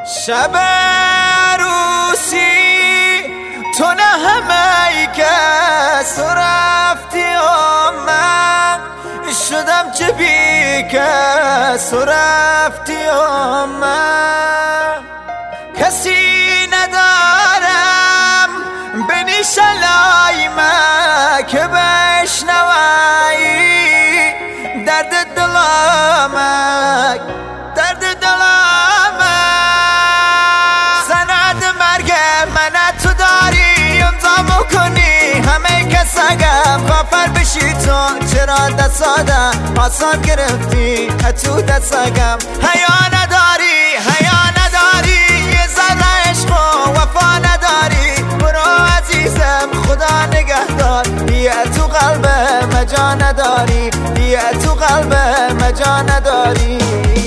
شب عروسی تو نه همه ای کس رفتی و من شدم چه بی کس رفتی و من کسی ندارم بنی شلایم که بشنوی درد دلم درد دلم سند مرگ من تو داری امضا میکنی همه کسگم کافر بشی تو چرا دستادم آسان گرفتی تو دستگم حیا نداری حیا نداری یه ذره عشق و وفا نداری برو عزیزم خدا نگهدار بیا تو قلبم جا نداری بیا تو قلبم جا نداری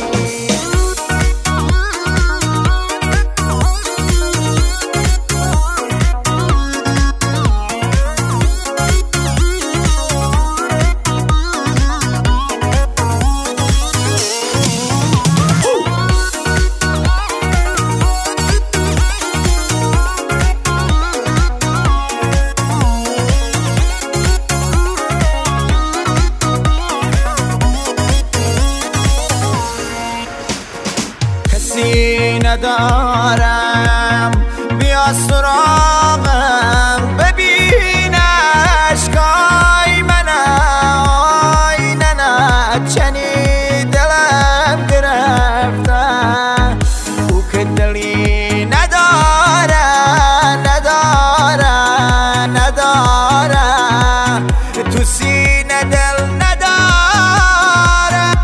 ندارم بیا سراغم ببین عشقای من آینه نه چنی دلم گرفتن او که دلی نداره نداره نداره تو سینه دل نداره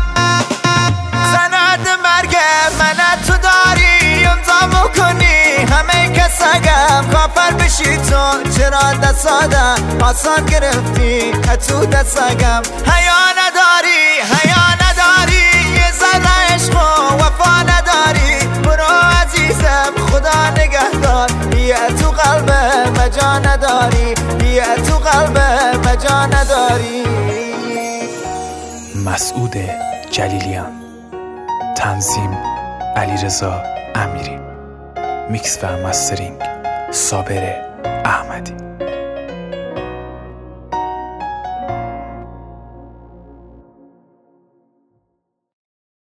سند مرگ من تو داری امضا میکنی همه کسگم کافر بشی تو چرا دستادم آسان گرفتی تو دستگم حیا نداری حیا نداری یه ذره عشق و وفا نداری برو عزیزم خدا نگهدار بیا تو قلبم جا نداری بیا تو قلبم جا نداری. مسعود جلیلیان، تنظیم علیرضا امیری، میکس و مسترینگ صابر احمدی.